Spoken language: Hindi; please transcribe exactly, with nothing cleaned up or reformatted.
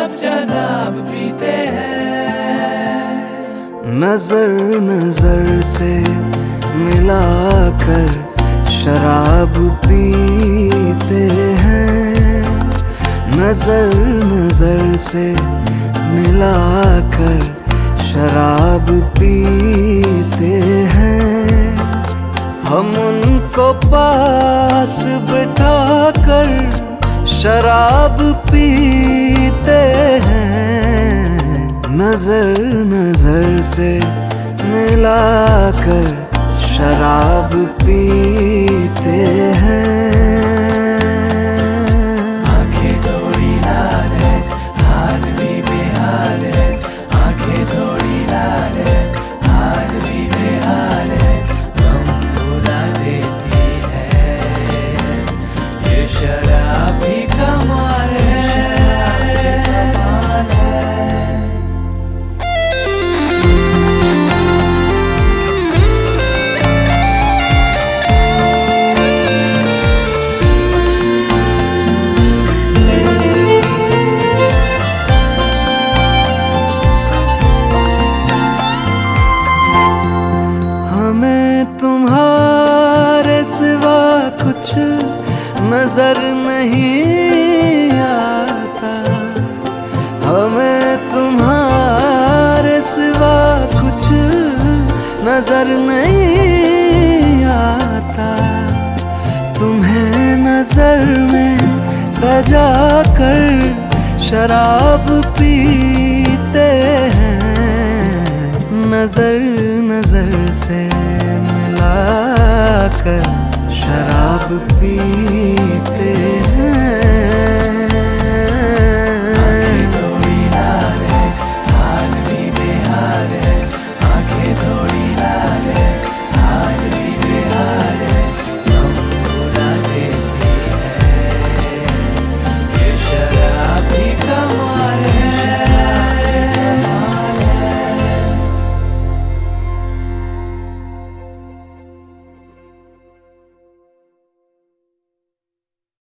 शराब जनाब पीते हैं। नजर नजर से मिलाकर शराब पीते हैं। नजर नजर से मिलाकर शराब पीते हैं। हम उनको पास बिठाकर शराब पीते हैं। नजर नजर से मिलाकर शराब पीते हैं। आंखें थोड़ी लाल है, हाल भी बेहाल है। आंखें थोड़ी लाल है, हाल भी बेहाल है। गम रुला देती है, ये शराब भी कमाल है। तुम्हारे सिवा कुछ नजर नहीं आता। हमें तुम्हारे सिवा कुछ नजर नहीं आता। तुम्हें नजर में सजा कर शराब पीते हैं। नजर नजर से मिलाकर शराब पीते हैं।